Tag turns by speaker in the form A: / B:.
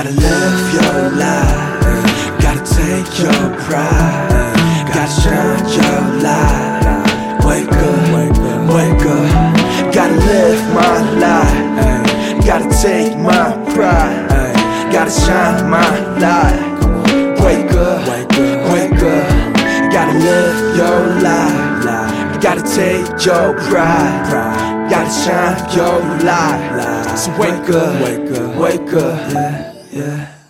A: Gotta live your life, gotta take your pride, gotta shine your light. Wake up, wake up, gotta live my life, gotta take my pride, gotta shine my light. Wake up, wake up, gotta live your life, gotta take your pride, gotta shine your light. So wake up, wake up, yeah.